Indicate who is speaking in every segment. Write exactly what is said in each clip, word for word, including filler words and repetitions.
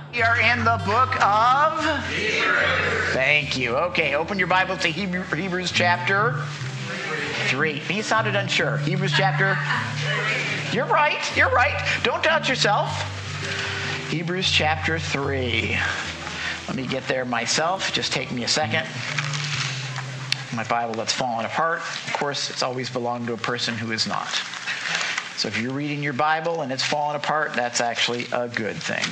Speaker 1: We are in the book of Hebrews. Thank you. Okay, open your Bible to Hebrew, Hebrews chapter three. He sounded unsure. Hebrews chapter. You're right. You're right. Don't doubt yourself. Hebrews chapter three. Let me get there myself. Just take me a second. My Bible that's fallen apart. Of course, it's always belonged to a person who is not. So if you're reading your Bible and it's fallen apart, that's actually a good thing.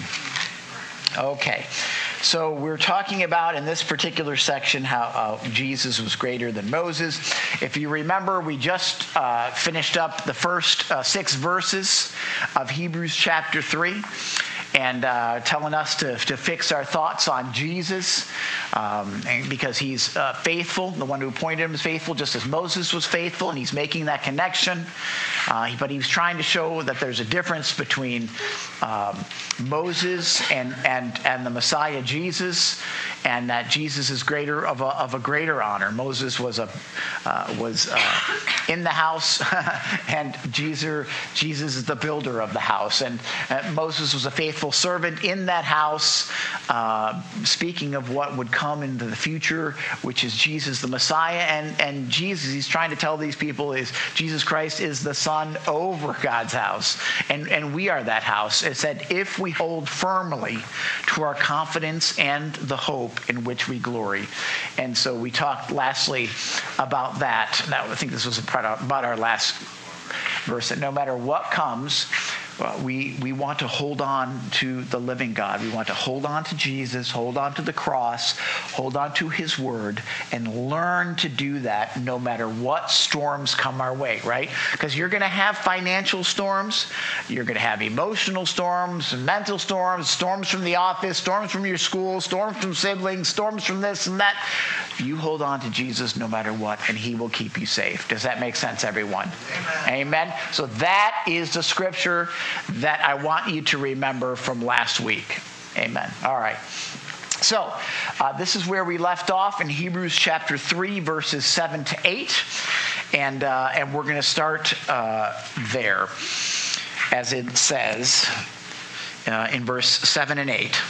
Speaker 1: Okay, so we're talking about in this particular section how uh, Jesus was greater than Moses. If you remember, we just uh, finished up the first uh, six verses of Hebrews chapter three. And uh, telling us to, to fix our thoughts on Jesus um, and because he's uh, faithful. The one who appointed him is faithful, just as Moses was faithful, and he's making that connection. Uh, but he was trying to show that there's a difference between um, Moses and, and, and the Messiah, Jesus, and that Jesus is greater of a, of a greater honor. Moses was a uh, was uh, in the house, and Jesus Jesus is the builder of the house. And uh, Moses was a faithful servant in that house, uh, speaking of what would come into the future, which is Jesus the Messiah. And, and Jesus, he's trying to tell these people, is Jesus Christ is the Son over God's house. And, and we are that house. It said, if we hold firmly to our confidence and the hope in which we glory. And so we talked lastly about that. Now, I think this was about our last verse, that no matter what comes, Uh, we, we want to hold on to the living God. We want to hold on to Jesus, hold on to the cross, hold on to his word, and learn to do that no matter what storms come our way, right? Because you're going to have financial storms. You're going to have emotional storms, mental storms, storms from the office, storms from your school, storms from siblings, storms from this and that. You hold on to Jesus no matter what, and he will keep you safe. Does that make sense, everyone? Amen. Amen. So that is the scripture that I want you to remember from last week. Amen. All right. So uh, this is where we left off in Hebrews chapter three, verses seven to eight. And, uh, and we're going to start uh, there, as it says uh, in verse seven and eight.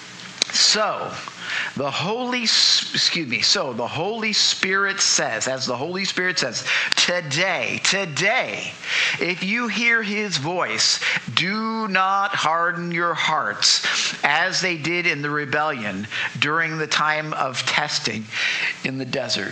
Speaker 1: So... The Holy, excuse me, so the Holy Spirit says, as the Holy Spirit says, today, today, if you hear his voice, do not harden your hearts as they did in the rebellion during the time of testing in the desert.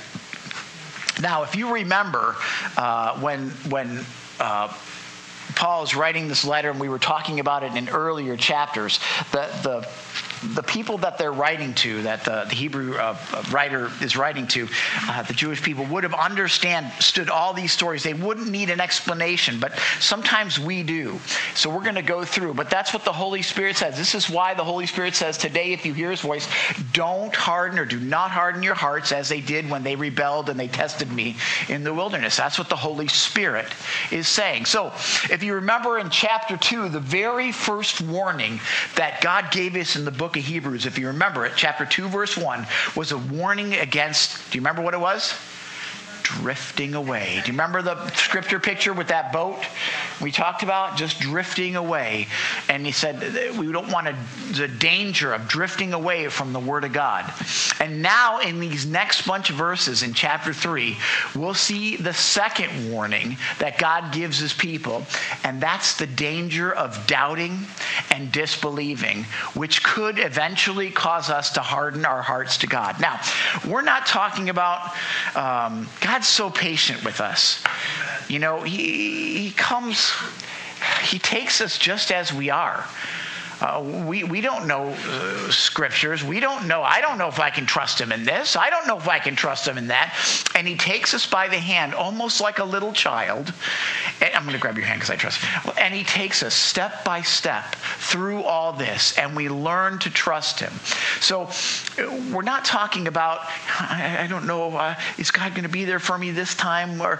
Speaker 1: Now, if you remember uh, when, when, uh, Paul is writing this letter, and we were talking about it in earlier chapters, the, the The people that they're writing to, that the, the Hebrew uh, writer is writing to, uh, the Jewish people would have understood all these stories. They wouldn't need an explanation, but sometimes we do. So we're going to go through. But that's what the Holy Spirit says. This is why the Holy Spirit says, today, if you hear his voice, don't harden or do not harden your hearts as they did when they rebelled and they tested me in the wilderness. That's what the Holy Spirit is saying. So if you remember in chapter two, the very first warning that God gave us in the book of Hebrews, if you remember it, chapter two, verse one, was a warning against, do you remember what it was? Drifting away. Do you remember the scripture picture with that boat we talked about? Just drifting away. And he said we don't want to, the danger of drifting away from the Word of God. And now in these next bunch of verses in chapter three, we'll see the second warning that God gives his people. And that's the danger of doubting and disbelieving, which could eventually cause us to harden our hearts to God. Now, we're not talking about um, God. God's so patient with us. You know, he, he comes, he takes us just as we are. Uh, we, we don't know uh, scriptures. We don't know. I don't know if I can trust him in this. I don't know if I can trust him in that. And he takes us by the hand, almost like a little child. And I'm going to grab your hand because I trust him. And he takes us step by step through all this, and we learn to trust him. So we're not talking about, I, I don't know, uh, is God going to be there for me this time? Or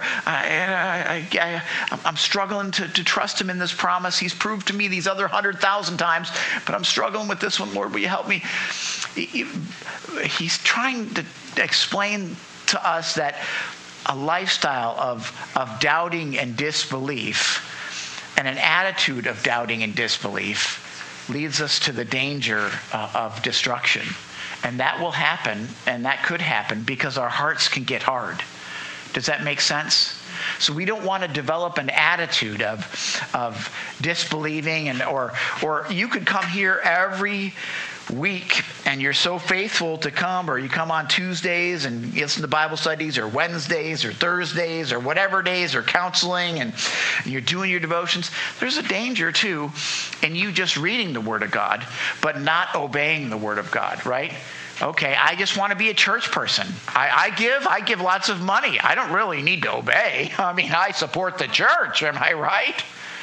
Speaker 1: I, I, I, I'm struggling to, to trust him in this promise. He's proved to me these other hundred thousand times, but I'm struggling with this one. Lord, will you help me? He's trying to explain to us that a lifestyle of, of doubting and disbelief and an attitude of doubting and disbelief leads us to the danger uh, of destruction. And that will happen, and that could happen because our hearts can get hard. Does that make sense? So we don't want to develop an attitude of, of disbelieving, and or or you could come here every week and you're so faithful to come, or you come on Tuesdays and listen to Bible studies, or Wednesdays or Thursdays or whatever days, or counseling, and you're doing your devotions. There's a danger too in you just reading the Word of God but not obeying the Word of God, right? Okay, I just want to be a church person. I, I give, I give lots of money. I don't really need to obey. I mean, I support the church, am I right?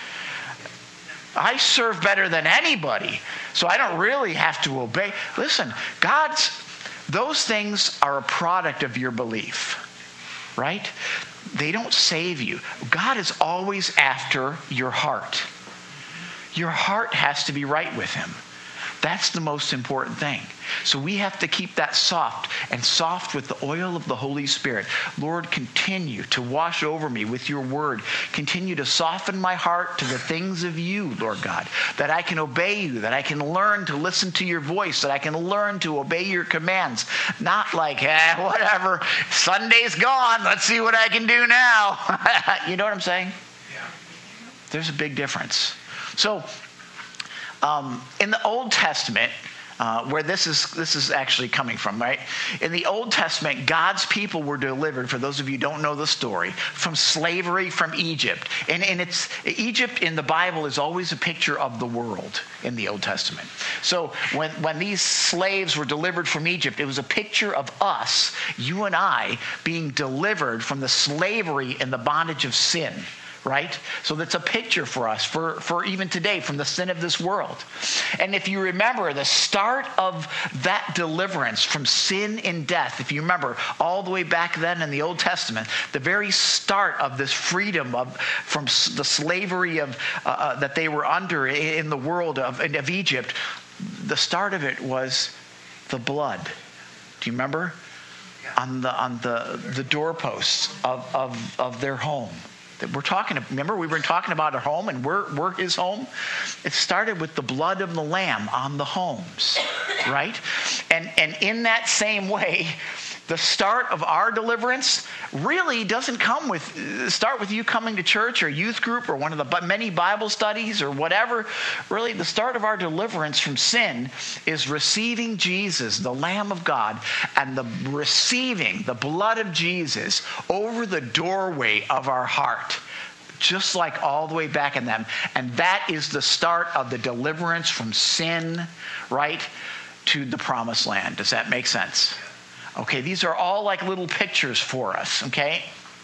Speaker 1: I serve better than anybody, so I don't really have to obey. Listen, God's, those things are a product of your belief, right? They don't save you. God is always after your heart. Your heart has to be right with Him. That's the most important thing. So we have to keep that soft, and soft with the oil of the Holy Spirit. Lord, continue to wash over me with your word. Continue to soften my heart to the things of you, Lord God, that I can obey you, that I can learn to listen to your voice, that I can learn to obey your commands. Not like, eh, whatever, Sunday's gone, let's see what I can do now. You know what I'm saying? Yeah. There's a big difference. So, Um, in the Old Testament, uh, where this is this is actually coming from, right? In the Old Testament, God's people were delivered, for those of you who don't know the story, from slavery from Egypt. And, and it's Egypt in the Bible is always a picture of the world in the Old Testament. So when, when these slaves were delivered from Egypt, it was a picture of us, you and I, being delivered from the slavery and the bondage of sin. Right? So that's a picture for us, for, for even today, from the sin of this world. And if you remember, the start of that deliverance from sin and death, if you remember, all the way back then in the Old Testament, the very start of this freedom of from the slavery of uh, uh, that they were under in the world of, of Egypt, the start of it was the blood. Do you remember? On the on the, the doorposts of, of, of their home. We're talking, remember we were talking about our home, and we're, we're his home? It started with the blood of the Lamb on the homes, right? And, and in that same way, the start of our deliverance really doesn't come with, start with you coming to church or youth group or one of the many Bible studies or whatever. Really, the start of our deliverance from sin is receiving Jesus, the Lamb of God, and the receiving the blood of Jesus over the doorway of our heart, just like all the way back in them. And that is the start of the deliverance from sin, right, to the promised land. Does that make sense? Okay, these are all like little pictures for us, okay?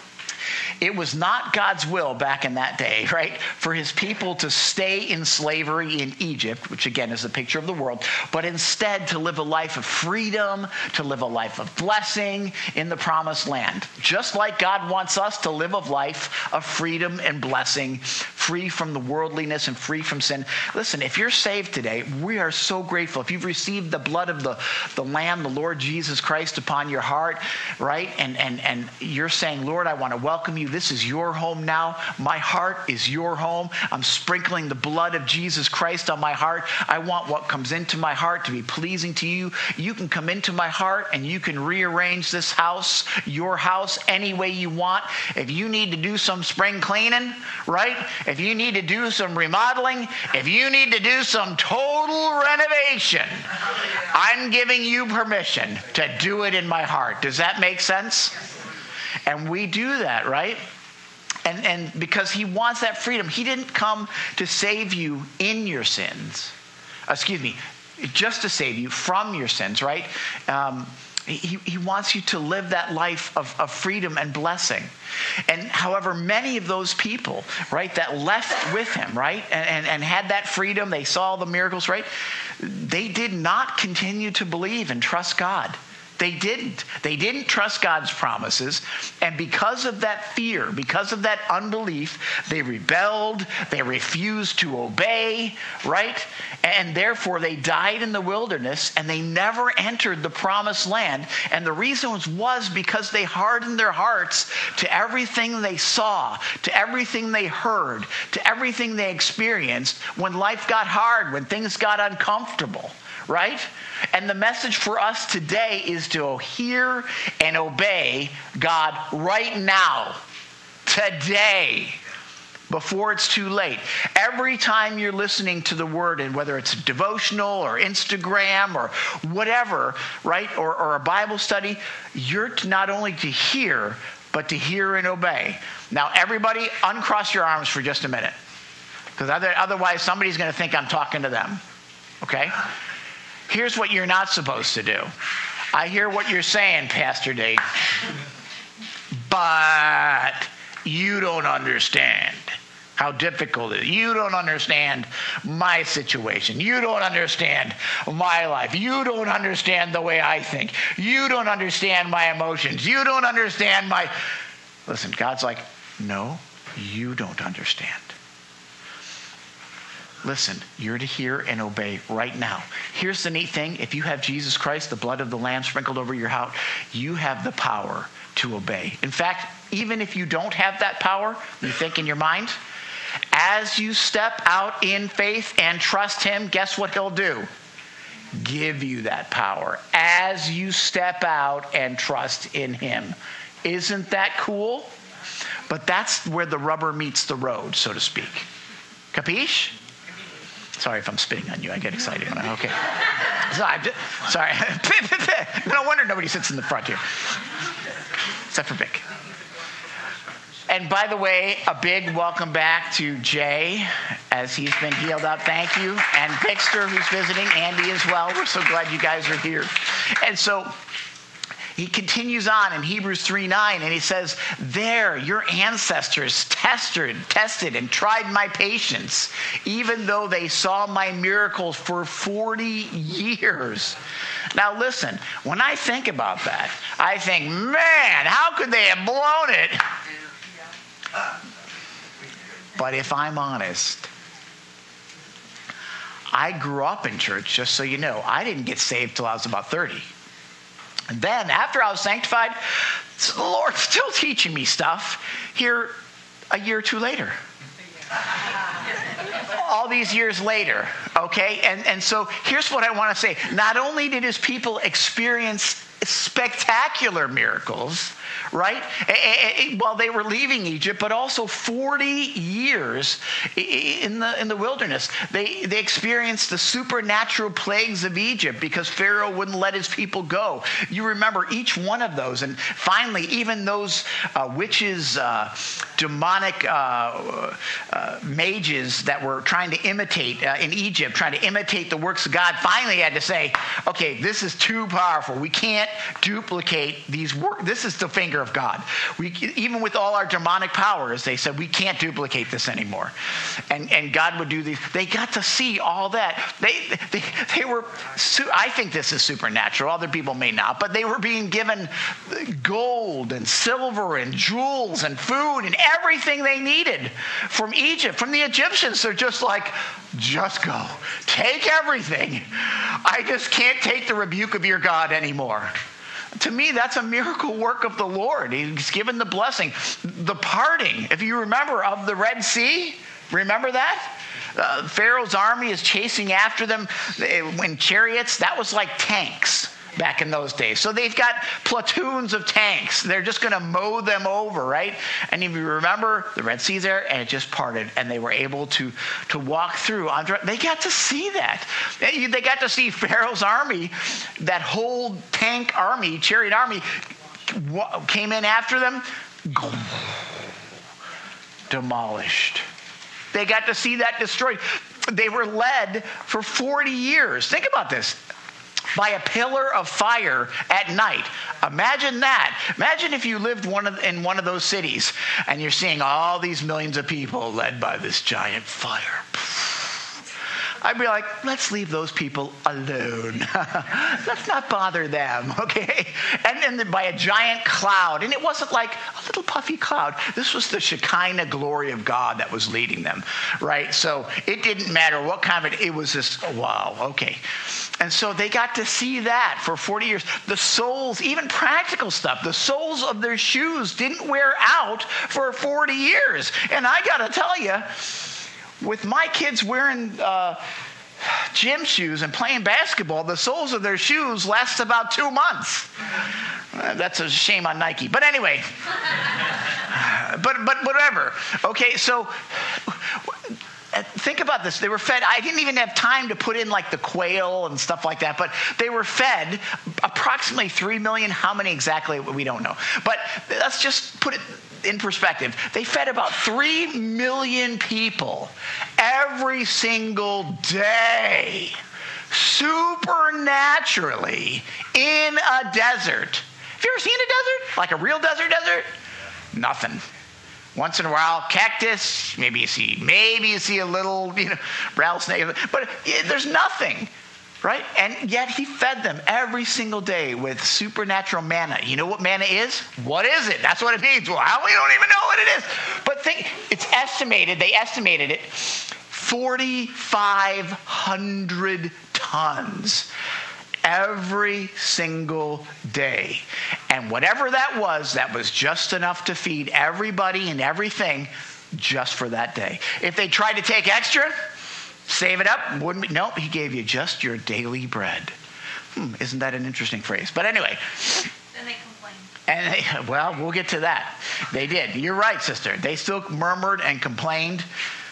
Speaker 1: It was not God's will back in that day, right, for his people to stay in slavery in Egypt, which again is a picture of the world, but instead to live a life of freedom, to live a life of blessing in the promised land. Just like God wants us to live a life of freedom and blessing, free from the worldliness and free from sin. Listen, if you're saved today, we are so grateful. If you've received the blood of the, the Lamb, the Lord Jesus Christ upon your heart, right, and, and, and you're saying, Lord, I want to welcome you. This is your home now. My heart is your home. I'm sprinkling the blood of Jesus Christ on my heart. I want what comes into my heart to be pleasing to you. You can come into my heart and you can rearrange this house, your house, any way you want. If you need to do some spring cleaning, right? If you need to do some remodeling, if you need to do some total renovation, I'm giving you permission to do it in my heart. Does that make sense? And we do that, right? And and because he wants that freedom. He didn't come to save you in your sins. Excuse me, just to save you from your sins, right? Um, he, he wants you to live that life of, of freedom and blessing. And however, many of those people, right, that left with him, right, and, and, and had that freedom, they saw the miracles, right, they did not continue to believe and trust God. They didn't. They didn't trust God's promises. And because of that fear, because of that unbelief, they rebelled. They refused to obey, right? And therefore, they died in the wilderness, and they never entered the promised land. And the reason was, was because they hardened their hearts to everything they saw, to everything they heard, to everything they experienced when life got hard, when things got uncomfortable, right? And the message for us today is to hear and obey God right now, today, before it's too late. Every time you're listening to the word, and whether it's a devotional or Instagram or whatever, right, or, or a Bible study, you're to not only to hear, but to hear and obey. Now, everybody, uncross your arms for just a minute, because other, otherwise somebody's going to think I'm talking to them, okay? Here's what you're not supposed to do. I hear what you're saying, Pastor Dave, but you don't understand how difficult it is. You don't understand my situation. You don't understand my life. You don't understand the way I think. You don't understand my emotions. You don't understand my... Listen, God's like, no, you don't understand. Listen, you're to hear and obey right now. Here's the neat thing. If you have Jesus Christ, the blood of the Lamb sprinkled over your house, you have the power to obey. In fact, even if you don't have that power, you think in your mind, as you step out in faith and trust him, guess what he'll do? Give you that power as you step out and trust in him. Isn't that cool? But that's where the rubber meets the road, so to speak. Capiche? Sorry if I'm spitting on you. I get excited when I, okay. So I'm just, sorry. No wonder nobody sits in the front here. Except for Vic. And by the way, a big welcome back to Jay as he's been healed up. Thank you. And Bixter, who's visiting, Andy as well. We're so glad you guys are here. And so he continues on in Hebrews three nine, and he says, there, your ancestors tested, tested and tried my patience, even though they saw my miracles for forty years. Now listen, when I think about that, I think, man, how could they have blown it? But if I'm honest, I grew up in church, just so you know. I didn't get saved till I was about thirty. And then after I was sanctified, the Lord's still teaching me stuff here a year or two later. All these years later, okay? And, and so here's what I want to say. Not only did his people experience spectacular miracles, right, while they were leaving Egypt, but also forty years in the in the wilderness. They they experienced the supernatural plagues of Egypt because Pharaoh wouldn't let his people go. You remember each one of those. And finally, even those uh, witches, uh, demonic uh, uh, mages that were trying to imitate uh, in Egypt, trying to imitate the works of God, finally had to say, okay, this is too powerful. We can't duplicate these works. This is the finger of God. We, even with all our demonic powers, they said, we can't duplicate this anymore. And and God would do these. They got to see all that. They they, they were, I think this is supernatural. Other people may not. But they were being given gold and silver and jewels and food and everything they needed from Egypt, from the Egyptians. They're just like, just go. Take everything. I just can't take the rebuke of your God anymore. To me, that's a miracle work of the Lord. He's given the blessing. The parting, if you remember, of the Red Sea, remember that? Uh, Pharaoh's army is chasing after them in chariots. That was like tanks back in those days. So they've got platoons of tanks. They're just going to mow them over, right? And if you remember, the Red Sea's there, and it just parted, and they were able to, to walk through. They got to see that. They got to see Pharaoh's army, that whole tank army, chariot army, came in after them, demolished. They got to see that destroyed. They were led for forty years. Think about this. By a pillar of fire at night. Imagine that. Imagine if you lived one of, in one of those cities and you're seeing all these millions of people led by this giant fire. I'd be like, let's leave those people alone. Let's not bother them, okay? And then by a giant cloud, and it wasn't like a little puffy cloud. This was the Shekinah glory of God that was leading them, right? So it didn't matter what kind of it, it was just, oh, wow, okay. And so they got to see that for forty years. The soles, even practical stuff, the soles of their shoes didn't wear out for forty years. And I got to tell you, with my kids wearing uh, gym shoes and playing basketball, the soles of their shoes last about two months. Uh, that's a shame on Nike. But anyway, but but whatever. Okay, so think about this. They were fed. I didn't even have time to put in like the quail and stuff like that, but they were fed approximately three million. How many exactly, we don't know. But let's just put it in perspective. They fed about three million people every single day, supernaturally, in a desert. Have you ever seen a desert? Like a real desert desert? Nothing. Once in a while, cactus, maybe you see, maybe you see a little, you know, rattlesnake, but there's nothing, right? And yet he fed them every single day with supernatural manna. You know what manna is? What is it? That's what it means. Well, how we don't even know what it is. But think, it's estimated, they estimated it, forty-five hundred tons every single day. And whatever that was, that was just enough to feed everybody and everything just for that day. If they tried to take extra, save it up, wouldn't be, nope, he gave you just your daily bread. Hmm, isn't that an interesting phrase? But anyway.
Speaker 2: Then they complained.
Speaker 1: And they, well, we'll get to that. They did. You're right, sister. They still murmured and complained.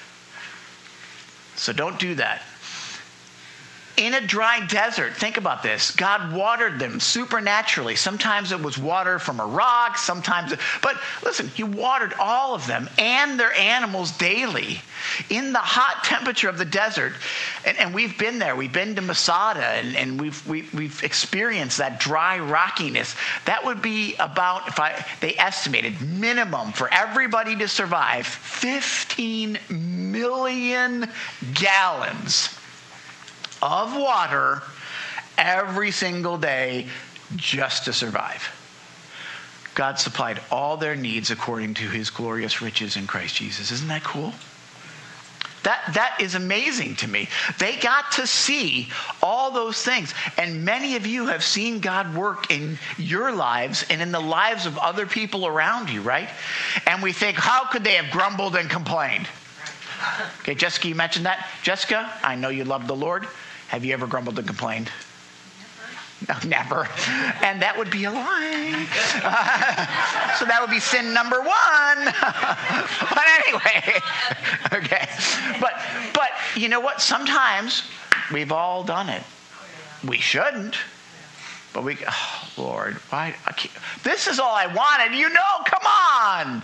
Speaker 1: So don't do that. In a dry desert, think about this. God watered them supernaturally. Sometimes it was water from a rock, sometimes, it, but listen, he watered all of them and their animals daily in the hot temperature of the desert. And, and we've been there. We've been to Masada, and, and we've we, we've experienced that dry rockiness. That would be about, if I they estimated, minimum for everybody to survive, fifteen million gallons of water every single day just to survive. God supplied all their needs according to his glorious riches in Christ Jesus. Isn't that cool? That, that is amazing to me. They got to see all those things. And many of you have seen God work in your lives and in the lives of other people around you, right? And we think, how could they have grumbled and complained? Okay, Jessica, you mentioned that. Jessica, I know you love the Lord. Have you ever grumbled and complained? Never. No, never. And that would be a lie. Uh, so that would be sin number one. But anyway, okay. But but you know what? Sometimes we've all done it. We shouldn't. But we, oh, Lord, why? I can't, this is all I wanted. You know, come on.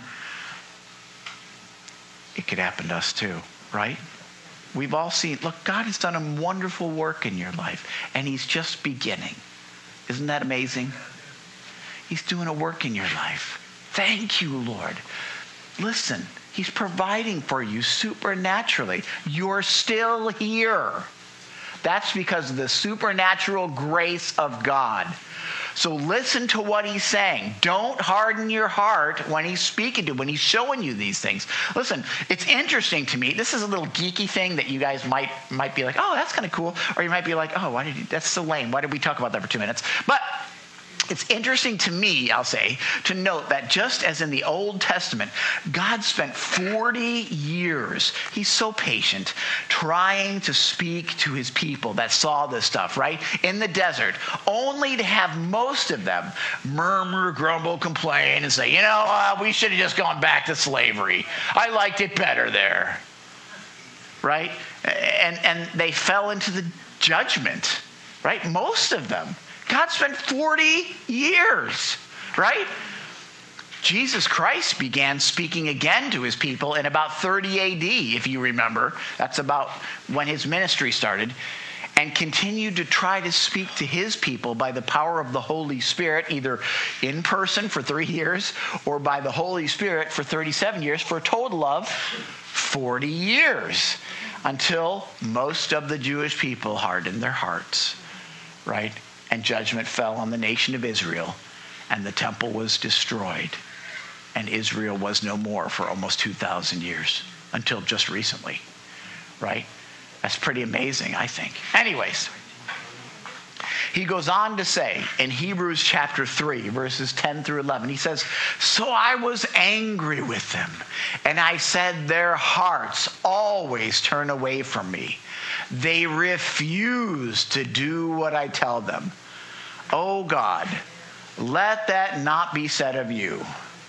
Speaker 1: It could happen to us too, right? We've all seen, look, God has done a wonderful work in your life, and he's just beginning. Isn't that amazing? He's doing a work in your life. Thank you, Lord. Listen, he's providing for you supernaturally. You're still here. That's because of the supernatural grace of God. So listen to what he's saying. Don't harden your heart when he's speaking to you, when he's showing you these things. Listen, it's interesting to me. This is a little geeky thing that you guys might might be like, oh, that's kind of cool. Or you might be like, oh, why did you, that's so lame. Why did we talk about that for two minutes? But it's interesting to me, I'll say, to note that just as in the Old Testament, God spent forty years, he's so patient, trying to speak to his people that saw this stuff, right? In the desert, only to have most of them murmur, grumble, complain, and say, you know, uh, we should have just gone back to slavery. I liked it better there, right? And, and they fell into the judgment, right? Most of them. God spent forty years, right? Jesus Christ began speaking again to his people in about thirty A D, if you remember. That's about when his ministry started, and continued to try to speak to his people by the power of the Holy Spirit, either in person for three years or by the Holy Spirit for thirty-seven years, for a total of forty years. until most of the Jewish people hardened their hearts, right? And judgment fell on the nation of Israel, and the temple was destroyed, and Israel was no more for almost two thousand years, until just recently, right? That's pretty amazing, I think. Anyways, he goes on to say in Hebrews chapter three, verses ten through eleven, he says, so I was angry with them, and I said, their hearts always turn away from me. They refuse to do what I tell them. Oh God, let that not be said of you.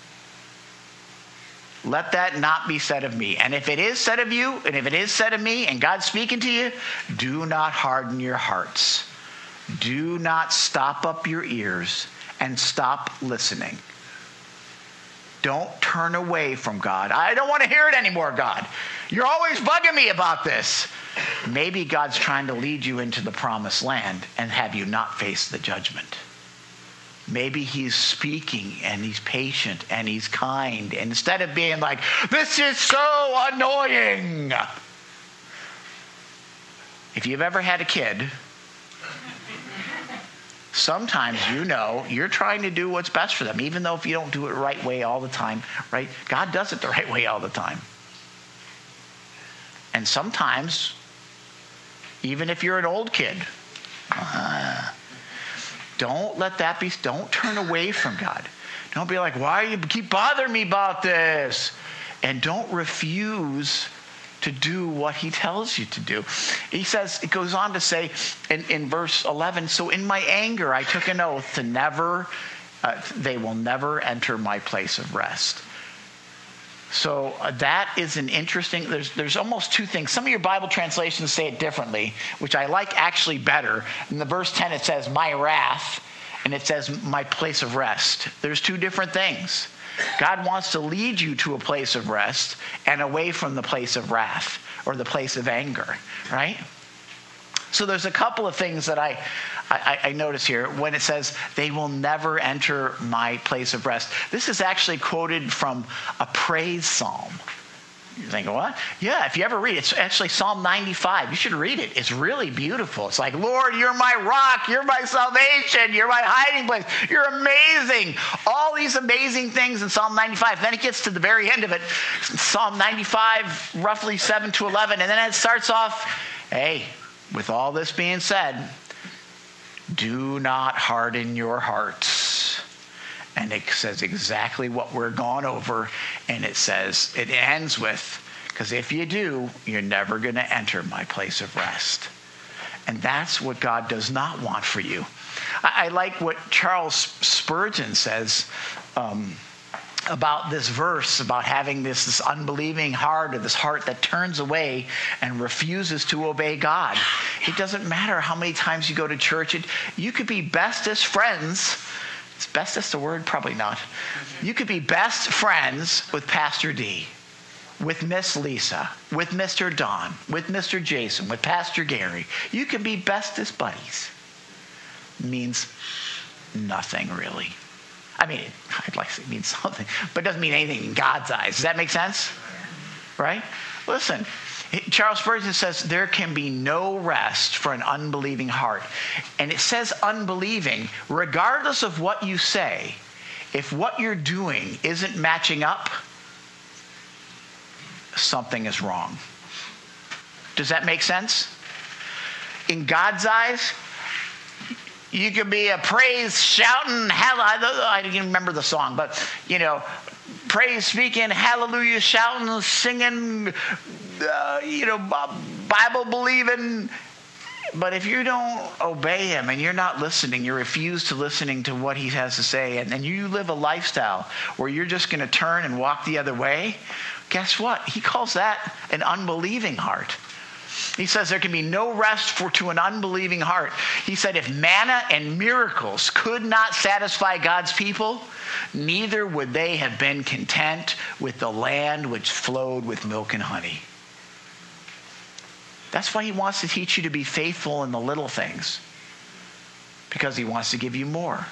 Speaker 1: Let that not be said of me. And if it is said of you, and if it is said of me, and God's speaking to you, do not harden your hearts. Do not stop up your ears and stop listening. Don't turn away from God. I don't want to hear it anymore, God. You're always bugging me about this. Maybe God's trying to lead you into the promised land and have you not face the judgment. Maybe he's speaking and he's patient and he's kind. And instead of being like, this is so annoying. If you've ever had a kid, sometimes you know you're trying to do what's best for them, even though if you don't do it the right way all the time, right? God does it the right way all the time. And sometimes, even if you're an old kid, uh, don't let that be, don't turn away from God. Don't be like, why do you keep bothering me about this? And don't refuse to do what he tells you to do. He says, it goes on to say in, in verse eleven, so in my anger I took an oath to never, uh, they will never enter my place of rest. So uh, that is an interesting, there's, there's almost two things. Some of your Bible translations say it differently, which I like actually better. In the verse ten it says, my wrath, and it says, my place of rest. There's two different things. God wants to lead you to a place of rest and away from the place of wrath or the place of anger, right? So there's a couple of things that I, I, I notice here when it says, they will never enter my place of rest. This is actually quoted from a praise psalm. You're thinking, what? Yeah, if you ever read it, it's actually Psalm ninety-five. You should read it. It's really beautiful. It's like, Lord, you're my rock. You're my salvation. You're my hiding place. You're amazing. All these amazing things in Psalm ninety-five. Then it gets to the very end of it, Psalm ninety-five, roughly seven to eleven. And then it starts off, hey, with all this being said, do not harden your hearts. And it says exactly what we're gone over. And it says, it ends with, because if you do, you're never going to enter my place of rest. And that's what God does not want for you. I, I like what Charles Spurgeon says um, about this verse, about having this, this unbelieving heart, or this heart that turns away and refuses to obey God. It doesn't matter how many times you go to church. It, you could be bestest friends. Is bestest a word? Probably not. You could be best friends with Pastor D, with Miss Lisa, with Mister Don, with Mister Jason, with Pastor Gary. You can be bestest buddies. It means nothing, really. I mean, I'd like to say it means something, but it doesn't mean anything in God's eyes. Does that make sense? Right? Listen, Charles Spurgeon says there can be no rest for an unbelieving heart. And it says unbelieving, regardless of what you say, if what you're doing isn't matching up, something is wrong. Does that make sense? In God's eyes, you could be a praise shouting, I don't even remember the song, but, you know, praise speaking, hallelujah shouting, singing, uh, you know, Bible believing. But if you don't obey him and you're not listening, you refuse to listening to what he has to say, and then you live a lifestyle where you're just going to turn and walk the other way, guess what? He calls that an unbelieving heart. He says there can be no rest for to an unbelieving heart. He said if manna and miracles could not satisfy God's people, neither would they have been content with the land which flowed with milk and honey. That's why he wants to teach you to be faithful in the little things, because he wants to give you more.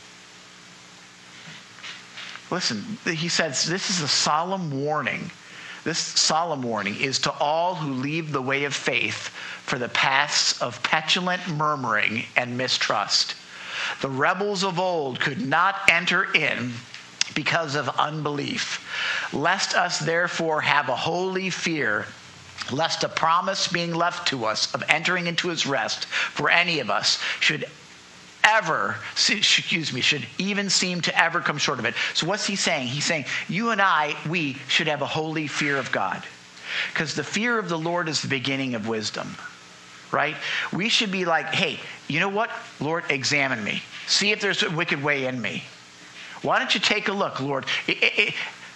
Speaker 1: Listen, he says this is a solemn warning this solemn warning is to all who leave the way of faith for the paths of petulant murmuring and mistrust. The rebels of old could not enter in because of unbelief. Lest us therefore have a holy fear, lest a promise being left to us of entering into his rest for any of us should ever, excuse me, should even seem to ever come short of it. So what's he saying? He's saying you and I, we should have a holy fear of God. Because the fear of the Lord is the beginning of wisdom, right? We should be like, hey, you know what? Lord, examine me. See if there's a wicked way in me. Why don't you take a look, Lord? It, it, it,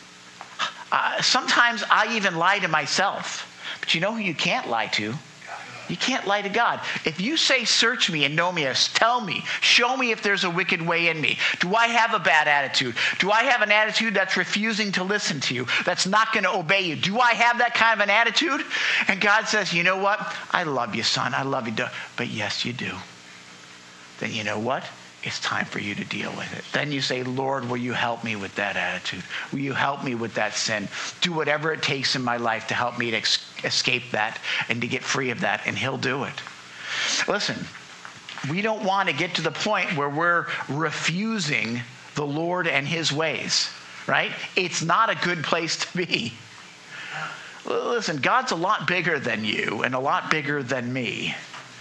Speaker 1: uh, sometimes I even lie to myself. But you know who you can't lie to? You can't lie to God. If you say, search me and know me, tell me, show me if there's a wicked way in me. Do I have a bad attitude? Do I have an attitude that's refusing to listen to you, that's not going to obey you? Do I have that kind of an attitude? And God says, you know what? I love you, son. I love you. But yes, you do. Then you know what? It's time for you to deal with it. Then you say, Lord, will you help me with that attitude? Will you help me with that sin? Do whatever it takes in my life to help me to ex- escape that and to get free of that, and he'll do it. Listen, we don't want to get to the point where we're refusing the Lord and his ways, right? It's not a good place to be. Listen, God's a lot bigger than you and a lot bigger than me,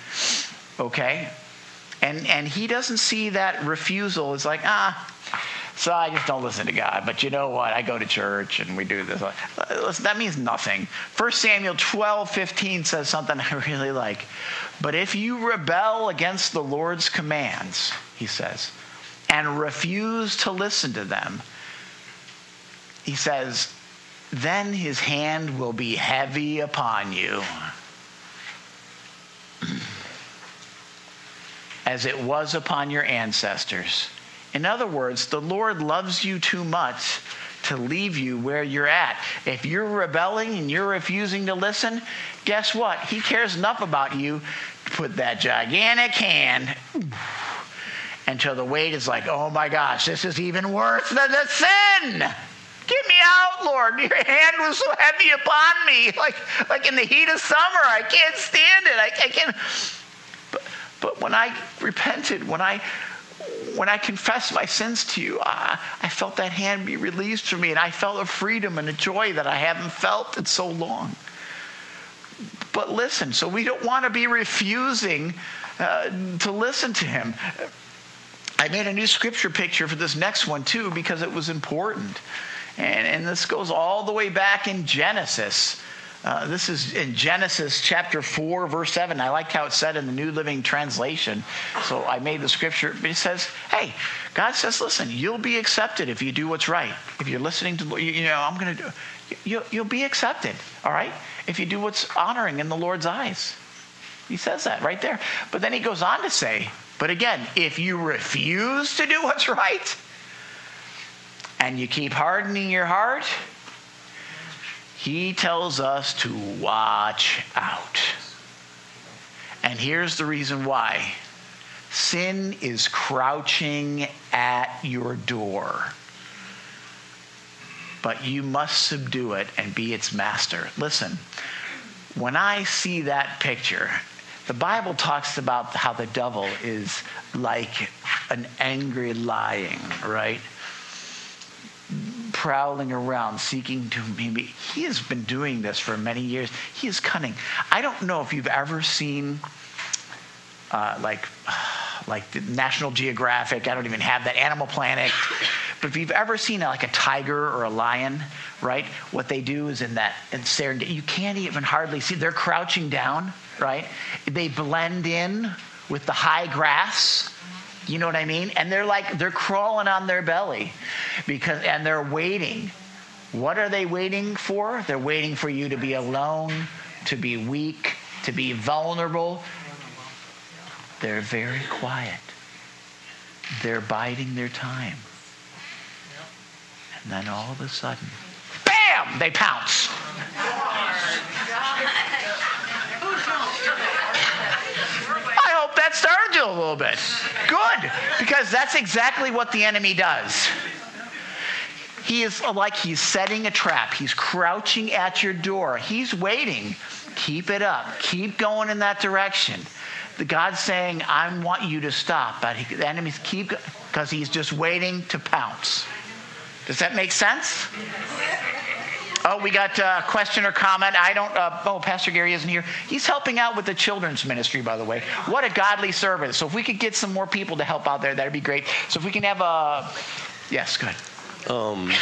Speaker 1: okay? And and he doesn't see that refusal as like, ah, so I just don't listen to God. But you know what? I go to church and we do this. Listen, that means nothing. First Samuel twelve fifteen says something I really like. But if you rebel against the Lord's commands, he says, and refuse to listen to them, he says, then his hand will be heavy upon you, as it was upon your ancestors. In other words, the Lord loves you too much to leave you where you're at. If you're rebelling and you're refusing to listen, guess what? He cares enough about you to put that gigantic hand until the weight is like, oh my gosh, this is even worse than the sin. Get me out, Lord. Your hand was so heavy upon me. Like, like in the heat of summer, I can't stand it. I, I can't. But, but when I repented, when I when I confessed my sins to you, I, I felt that hand be released from me, and I felt a freedom and a joy that I haven't felt in so long. But listen, so we don't want to be refusing uh, to listen to him. I made a new scripture picture for this next one too, because it was important. And, and this goes all the way back in Genesis. Uh, this is in Genesis chapter four, verse seven. I like how it's said in the New Living Translation. So I made the scripture. It says, hey, God says, listen, you'll be accepted if you do what's right. If you're listening to, you, you know, I'm going to do, you, you'll be accepted, all right? If you do what's honoring in the Lord's eyes. He says that right there. But then he goes on to say, but again, if you refuse to do what's right and you keep hardening your heart, he tells us to watch out. And here's the reason why. Sin is crouching at your door. But you must subdue it and be its master. Listen, when I see that picture, the Bible talks about how the devil is like an angry lion, right? Prowling around, seeking to maybe. He has been doing this for many years. He is cunning. I don't know if you've ever seen, uh, like, like the National Geographic. I don't even have that. Animal Planet. But if you've ever seen like a tiger or a lion, right? What they do is in that in Serengeti, you can't even hardly see. They're crouching down, right? They blend in with the high grass. You know what I mean? And they're like, they're crawling on their belly because, and they're waiting. What are they waiting for? They're waiting for you to be alone, to be weak, to be vulnerable. They're very quiet. They're biding their time. And then all of a sudden, bam, they pounce. I hope that started you a little bit. Good, because that's exactly what the enemy does. He is like he's setting a trap. He's crouching at your door. He's waiting. Keep it up. Keep going in that direction. The God's saying, I want you to stop. But he, the enemies keep, because he's just waiting to pounce. Does that make sense? Oh, we got a question or comment. I don't, uh, oh, Pastor Gary isn't here. He's helping out with the children's ministry, by the way. What a godly service. So if we could get some more people to help out there, that'd be great. So if we can have a, yes, go ahead.
Speaker 2: Um,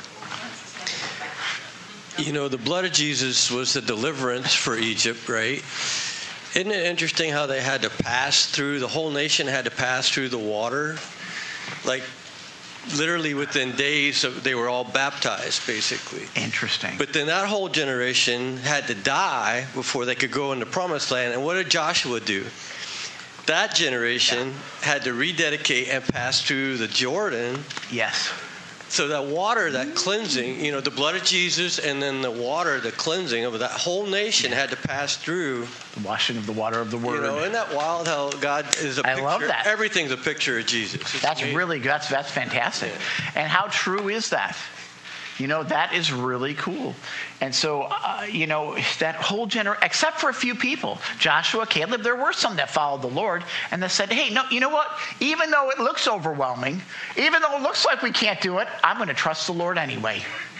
Speaker 2: you know, the blood of Jesus was the deliverance for Egypt, right? Isn't it interesting how they had to pass through, the whole nation had to pass through the water? Like, literally within days, of, they were all baptized, basically.
Speaker 1: Interesting.
Speaker 2: But then that whole generation had to die before they could go into promised land. And what did Joshua do? That generation yeah. had to rededicate and pass through the Jordan.
Speaker 1: Yes.
Speaker 2: So that water, that cleansing, you know, the blood of Jesus and then the water, the cleansing of that whole nation yeah. had to pass through.
Speaker 1: The washing of the water of the Word.
Speaker 2: You know, isn't that wild how God is a
Speaker 1: I
Speaker 2: picture?
Speaker 1: love that.
Speaker 2: Everything's a picture of Jesus. It's
Speaker 1: that's
Speaker 2: amazing.
Speaker 1: really good. That's, that's fantastic. Yeah. And how true is that? You know, that is really cool. And so, uh, you know, that whole generation, except for a few people, Joshua, Caleb, there were some that followed the Lord and they said, hey, no, you know what? Even though it looks overwhelming, even though it looks like we can't do it, I'm going to trust the Lord anyway.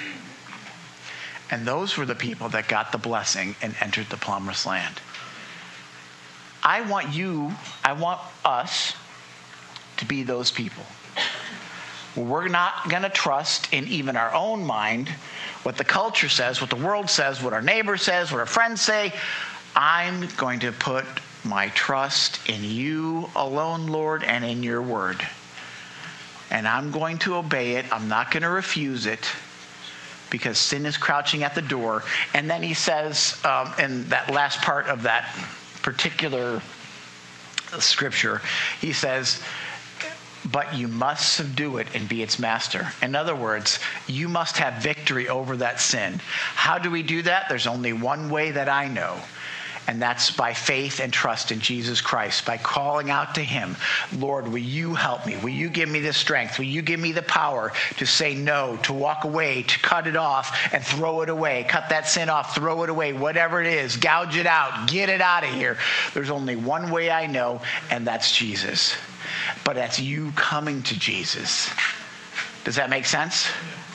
Speaker 1: And those were the people that got the blessing and entered the promised land. I want you, I want us to be those people. We're not going to trust in even our own mind what the culture says, what the world says, what our neighbor says, what our friends say. I'm going to put my trust in you alone, Lord, and in your word. And I'm going to obey it. I'm not going to refuse it because sin is crouching at the door. And then he says um, in that last part of that particular scripture, he says, but you must subdue it and be its master. In other words, you must have victory over that sin. How do we do that? There's only one way that I know, and that's by faith and trust in Jesus Christ, by calling out to him. Lord, will you help me? Will you give me the strength? Will you give me the power to say no, to walk away, to cut it off and throw it away, cut that sin off, throw it away, whatever it is, gouge it out, get it out of here. There's only one way I know, and that's Jesus. But that's you coming to Jesus. Does that make sense?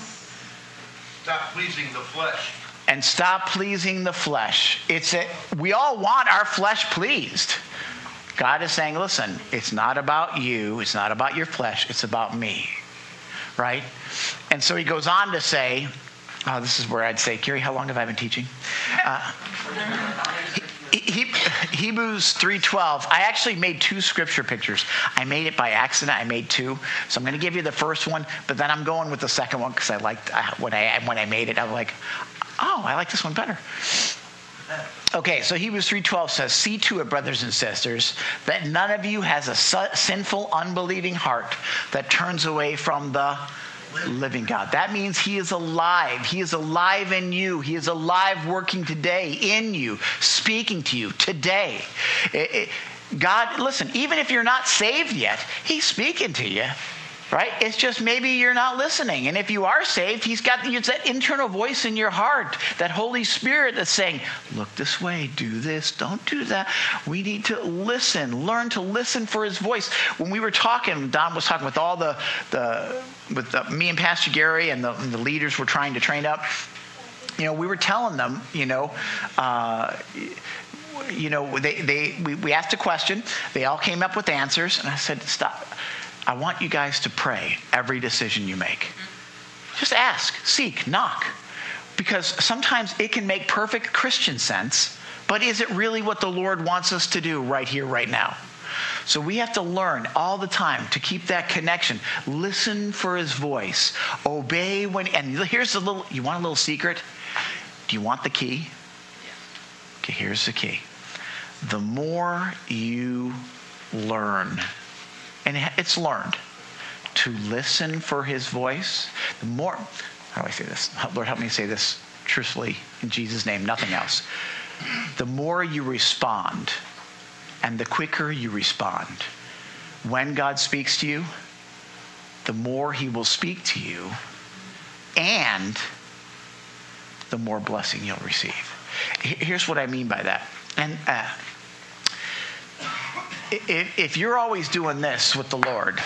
Speaker 3: Stop pleasing the flesh.
Speaker 1: And stop pleasing the flesh. It's a, we all want our flesh pleased. God is saying, listen, it's not about you. It's not about your flesh. It's about me. Right? And so he goes on to say, oh, this is where I'd say, Gary, how long have I been teaching? Uh, he, He, Hebrews three twelve. I actually made two scripture pictures. I made it by accident. I made two. So I'm going to give you the first one, but then I'm going with the second one because I liked when I when I made it. I was like, oh, I like this one better. Okay, so Hebrews three twelve says, see to it, brothers and sisters, that none of you has a sinful, unbelieving heart that turns away from the living God. That means he is alive. He is alive in you. He is alive working today in you, speaking to you today. It, it, God, listen, even if you're not saved yet, he's speaking to you, right? It's just maybe you're not listening. And if you are saved, he's got it's that internal voice in your heart, that Holy Spirit that's saying, look this way, do this, don't do that. We need to listen, learn to listen for his voice. When we were talking, Don was talking with all the, the with the, me and Pastor Gary and the, and the leaders we're trying to train up, you know, we were telling them, you know, uh, you know, they, they we, we asked a question. They all came up with answers. And I said, stop. I want you guys to pray every decision you make. Just ask, seek, knock. Because sometimes it can make perfect Christian sense, but is it really what the Lord wants us to do right here, right now? So we have to learn all the time to keep that connection. Listen for his voice. Obey when, and here's a little, you want a little secret? Do you want the key? Okay, here's the key. The more you learn, and it's learned, to listen for his voice, the more, how do I say this? Lord, help me say this truthfully in Jesus' name, nothing else. The more you respond, and the quicker you respond, when God speaks to you, the more he will speak to you, and the more blessing you'll receive. Here's what I mean by that. And uh, if, if you're always doing this with the Lord,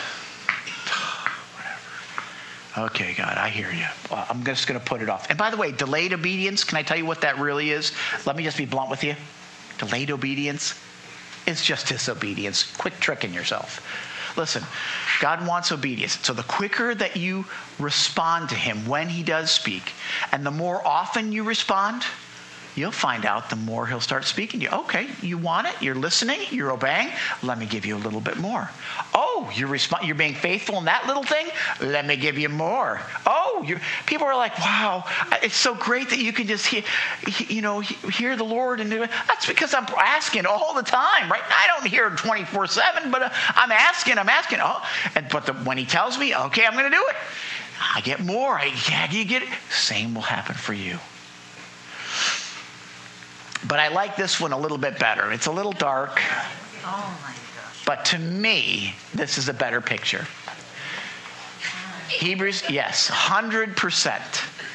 Speaker 1: whatever. Okay, God, I hear you. Well, I'm just going to put it off. And by the way, delayed obedience, can I tell you what that really is? Let me just be blunt with you. Delayed obedience is just disobedience. Quit tricking yourself. Listen, God wants obedience. So the quicker that you respond to him when he does speak, and the more often you respond, you'll find out the more he'll start speaking to you. Okay, you want it, you're listening, you're obeying, let me give you a little bit more. Oh, you're resp- you're being faithful in that little thing, let me give you more. Oh, you're, people are like, wow, it's so great that you can just hear, you know, hear the Lord. And do it. That's because I'm asking all the time, right? I don't hear twenty-four seven, but uh, I'm asking, I'm asking. Oh, and, but the, when he tells me, okay, I'm going to do it, I get more. I, yeah, you get it. Same will happen for you. But I like this one a little bit better. It's a little dark.
Speaker 4: Oh my gosh.
Speaker 1: But to me, this is a better picture. Hebrews, yes, one hundred percent.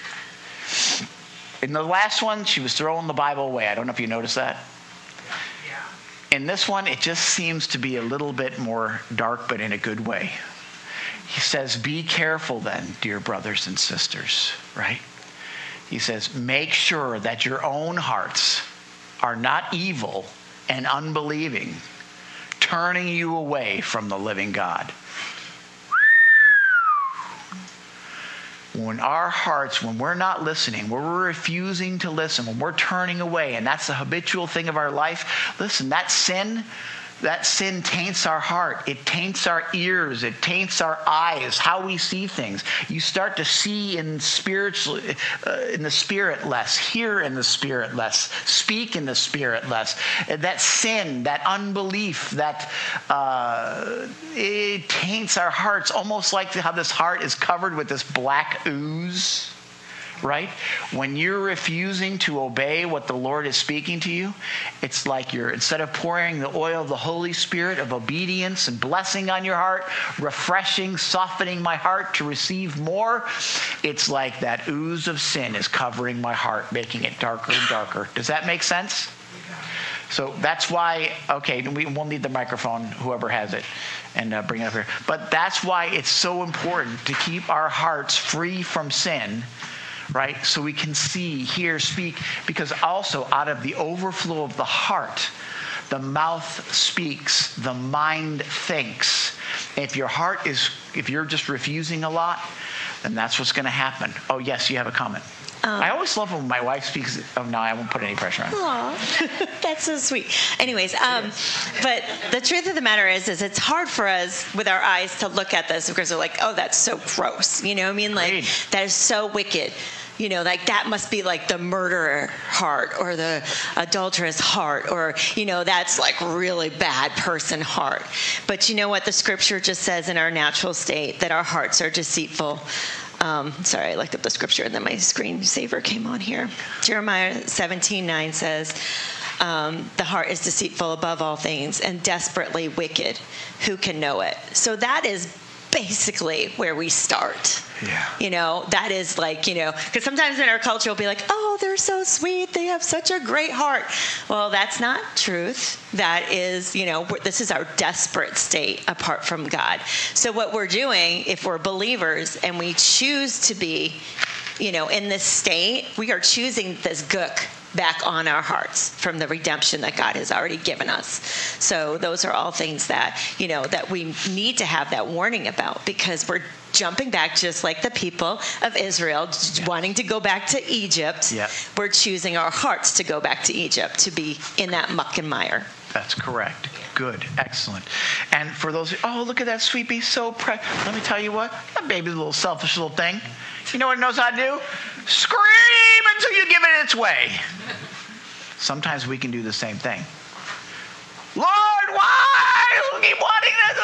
Speaker 1: In the last one, she was throwing the Bible away. I don't know if you noticed that. In this one, it just seems to be a little bit more dark, but in a good way. He says, be careful then, dear brothers and sisters, right? He says, make sure that your own hearts are not evil and unbelieving, turning you away from the living God. When our hearts, when we're not listening, when we're refusing to listen, when we're turning away, and that's the habitual thing of our life, listen, that sin, that sin taints our heart. It taints our ears. It taints our eyes, how we see things. You start to see in spiritual, uh, in the spirit less, hear in the spirit less, speak in the spirit less. That sin, that unbelief, that uh, it taints our hearts, almost like how this heart is covered with this black ooze. Right? When you're refusing to obey what the Lord is speaking to you, it's like you're, instead of pouring the oil of the Holy Spirit of obedience and blessing on your heart, refreshing, softening my heart to receive more, it's like that ooze of sin is covering my heart, making it darker and darker. Does that make sense? So that's why, okay, we, we'll need the microphone, whoever has it, and uh, bring it up here. But that's why it's so important to keep our hearts free from sin, right? So we can see, hear, speak, because also out of the overflow of the heart, the mouth speaks, the mind thinks. If your heart is, if you're just refusing a lot, then that's what's going to happen. Oh, yes, you have a comment. Um, I always love when my wife speaks. Oh, no, I won't put any pressure on her.
Speaker 4: Aw, that's so sweet. Anyways, um, but the truth of the matter is, is it's hard for us with our eyes to look at this because we're like, oh, that's so gross. You know what I mean? Like,
Speaker 1: Agreed.
Speaker 4: That is so wicked. You know, like that must be like the murderer heart or the adulterous heart or, you know, that's like really bad person heart. But you know what? The scripture just says in our natural state that our hearts are deceitful. Um, sorry, I looked up the scripture and then my screensaver came on here. Jeremiah seventeen nine says, um, the heart is deceitful above all things and desperately wicked. Who can know it? So that is basically where we start.
Speaker 1: Yeah.
Speaker 4: You know, that is like, you know, because sometimes in our culture we'll be like, oh, they're so sweet. They have such a great heart. Well, that's not truth. That is, you know, this is our desperate state apart from God. So what we're doing, if we're believers and we choose to be, you know, in this state, we are choosing this gook back on our hearts from the redemption that God has already given us. So those are all things that, you know, that we need to have that warning about because we're jumping back just like the people of Israel, yes. wanting to go back to Egypt.
Speaker 1: Yep.
Speaker 4: We're choosing our hearts to go back to Egypt, to be in that muck and mire.
Speaker 1: That's correct. Good. Excellent. And for those, oh, look at that sweet bee, so pre- let me tell you what, that baby's a little selfish little thing. You know what it knows how to do? Scream until you give it its way. Sometimes we can do the same thing. Lord, why? You keep wanting this.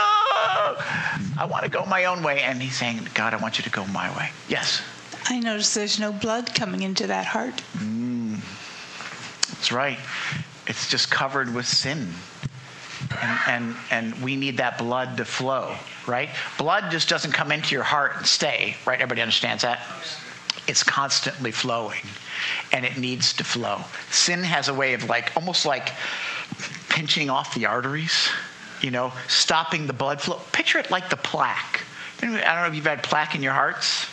Speaker 1: Oh, I want to go my own way. And he's saying, God, I want you to go my way. Yes.
Speaker 5: I notice there's no blood coming into that heart.
Speaker 1: Mm, that's right. It's just covered with sin. And, and and we need that blood to flow, right? Blood just doesn't come into your heart and stay, right? Everybody understands that? is constantly flowing, and it needs to flow. Sin has a way of like, almost like pinching off the arteries, you know, stopping the blood flow. Picture it like the plaque. I don't know if you've had plaque in your hearts.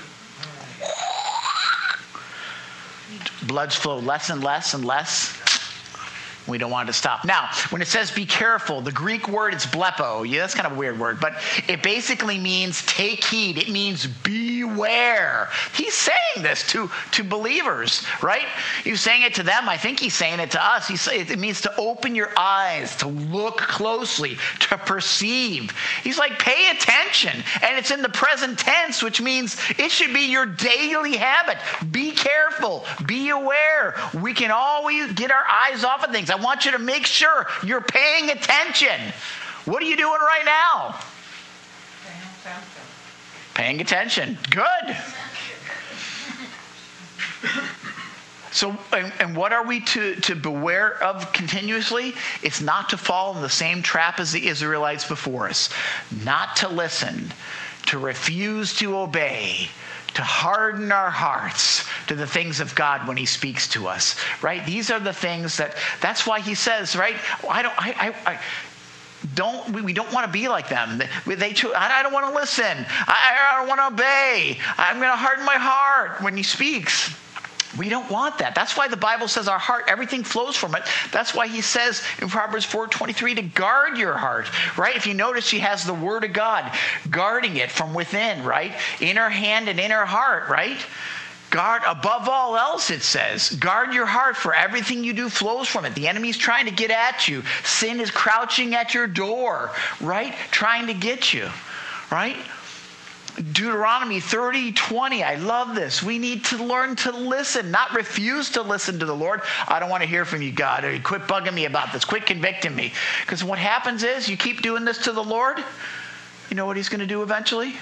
Speaker 1: Bloods flow less and less and less. We don't want it to stop. Now, when it says be careful, the Greek word is blepo. Yeah, that's kind of a weird word, but it basically means take heed. It means beware. He's saying this to, to believers, right? He's saying it to them. I think he's saying it to us. He's, it means to open your eyes, to look closely, to perceive. He's like, pay attention. And it's in the present tense, which means it should be your daily habit. Be careful. Be aware. We can always get our eyes off of things. I want you to make sure you're paying attention. What are you doing right now? Paying attention. Good. So, and, and what are we to, to beware of continuously? It's not to fall in the same trap as the Israelites before us. Not to listen, to refuse to obey, to harden our hearts to the things of God when he speaks to us, right? These are the things that, that's why he says, right? I don't, I, I, I don't, we, we don't want to be like them. They, they I don't want to listen. I, I don't want to obey. I'm going to harden my heart when he speaks. We don't want that. That's why the Bible says our heart, everything flows from it. That's why he says in Proverbs four twenty-three to guard your heart, right? If you notice, he has the word of God guarding it from within, right? In her hand and in her heart, right? Guard above all else, it says. Guard your heart, for everything you do flows from it. The enemy's trying to get at you. Sin is crouching at your door, right? Trying to get you, right? Deuteronomy thirty twenty. I love this. We need to learn to listen, not refuse to listen to the Lord. I don't want to hear from you, God. Or quit bugging me about this. Quit convicting me. Because what happens is you keep doing this to the Lord. You know what he's going to do eventually?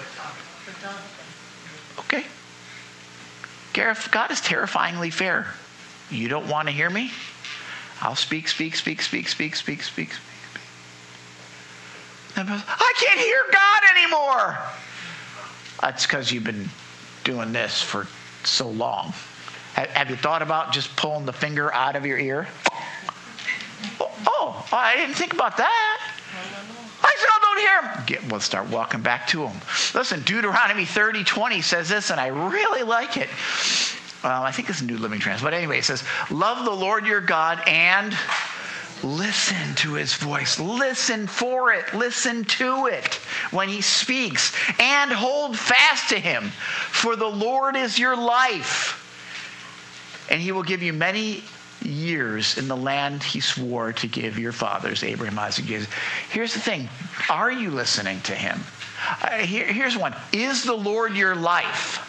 Speaker 1: Okay. Gareth, God is terrifyingly fair. You don't want to hear me? I'll speak, speak, speak, speak, speak, speak, speak, speak. I can't hear God anymore. That's because you've been doing this for so long. Have you thought about just pulling the finger out of your ear? Oh, I didn't think about that. I still don't hear him. Get, we'll start walking back to him. Listen, Deuteronomy thirty twenty says this, and I really like it. Well, I think it's a New Living Translation. But anyway, it says, love the Lord your God and listen to his voice. Listen for it. Listen to it when he speaks. And hold fast to him. For the Lord is your life. And he will give you many years in the land he swore to give your fathers, Abraham, Isaac, Jacob. Here's the thing. Are you listening to him? Uh, here, here's one. Is the Lord your life?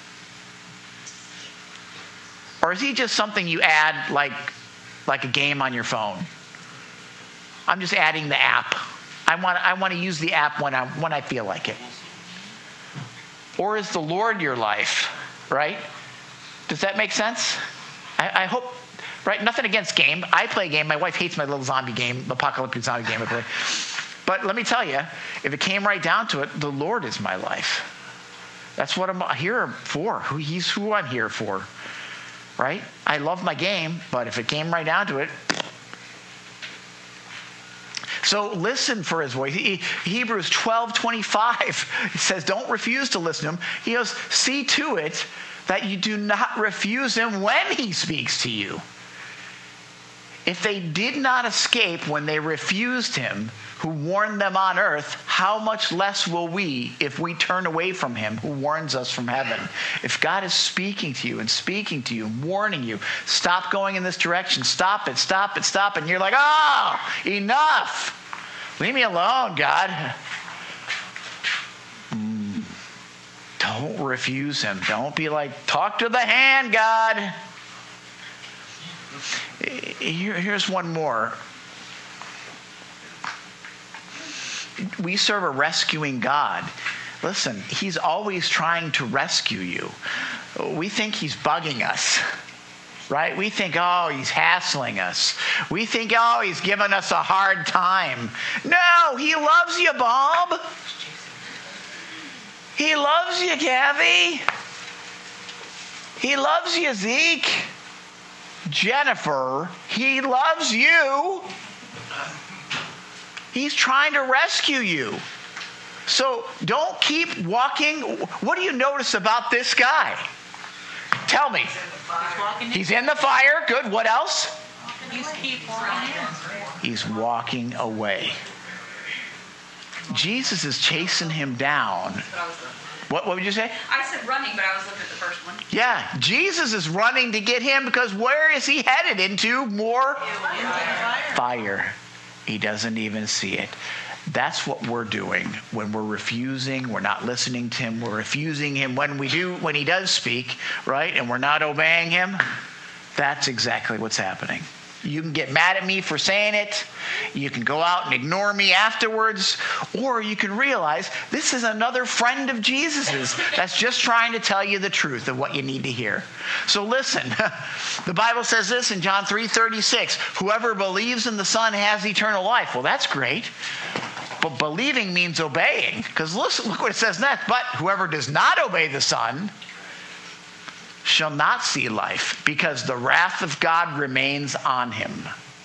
Speaker 1: Or is he just something you add like, like a game on your phone? I'm just adding the app. I want, I want to use the app when I, when I feel like it. Or is the Lord your life, right? Does that make sense? I, I hope, right? Nothing against game. I play a game. My wife hates my little zombie game, apocalyptic zombie game I play. But let me tell you, if it came right down to it, the Lord is my life. That's what I'm here for. He's who I'm here for, right? I love my game, but if it came right down to it, so listen for his voice. He, Hebrews twelve twenty-five says, don't refuse to listen to him. He goes, see to it that you do not refuse him when he speaks to you. If they did not escape when they refused him, who warned them on earth, how much less will we if we turn away from him who warns us from heaven? If God is speaking to you and speaking to you, warning you, stop going in this direction, stop it, stop it, stop it, and you're like, oh, enough. Leave me alone, God. Mm. Don't refuse him. Don't be like, talk to the hand, God. Here, here's one more. We serve a rescuing God. Listen, he's always trying to rescue you. We think he's bugging us, right? We think, oh, he's hassling us. We think, oh, he's giving us a hard time. No, he loves you, Bob. He loves you, Kathy. He loves you, Zeke. Jennifer, he loves you. He's trying to rescue you. So don't keep walking. What do you notice about this guy? Tell me. He's in the fire. Good. What else? He's walking away. Jesus is chasing him down. What, what would you say?
Speaker 6: I said running, but I was looking at the first one.
Speaker 1: Yeah, Jesus is running to get him because where is he headed into? More fire. He doesn't even see it. That's what we're doing when we're refusing. We're not listening to him. We're refusing him when we do, when he does speak, right? And we're not obeying him. That's exactly what's happening. You can get mad at me for saying it. You can go out and ignore me afterwards. Or you can realize this is another friend of Jesus's that's just trying to tell you the truth of what you need to hear. So listen, the Bible says this in John three thirty-six. Whoever believes in the Son has eternal life. Well, that's great. But believing means obeying. Because listen, look what it says next. But whoever does not obey the Son shall not see life, because the wrath of God remains on him.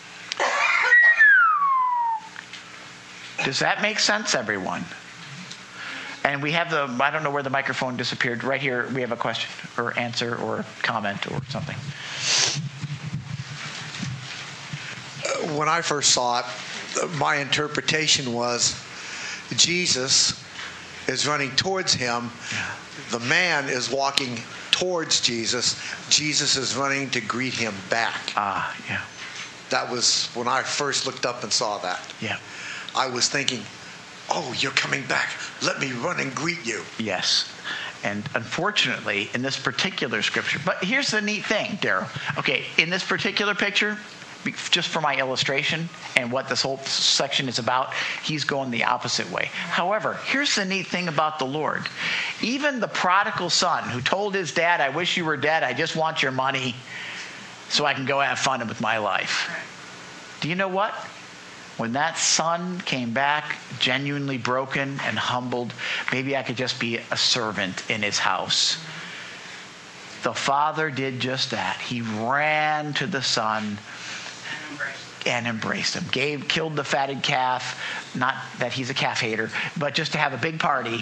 Speaker 1: Does that make sense, everyone? And we have the, I don't know where the microphone disappeared. Right here, we have a question or answer or comment or something.
Speaker 7: When I first saw it, my interpretation was Jesus is running towards him. The man is walking towards Jesus. Jesus is running to greet him back.
Speaker 1: Ah, yeah.
Speaker 7: That was when I first looked up and saw that.
Speaker 1: Yeah.
Speaker 7: I was thinking, oh, you're coming back. Let me run and greet you.
Speaker 1: Yes. And unfortunately, in this particular scripture, but here's the neat thing, Daryl. Okay, in this particular picture, just for my illustration and what this whole section is about, he's going the opposite way. However, here's the neat thing about the Lord. Even the prodigal son who told his dad, I wish you were dead, I just want your money so I can go have fun with my life. Do you know what? When that son came back genuinely broken and humbled, maybe I could just be a servant in his house. The father did just that. He ran to the son and embraced him. Gave, killed the fatted calf. Not that he's a calf hater, but just to have a big party.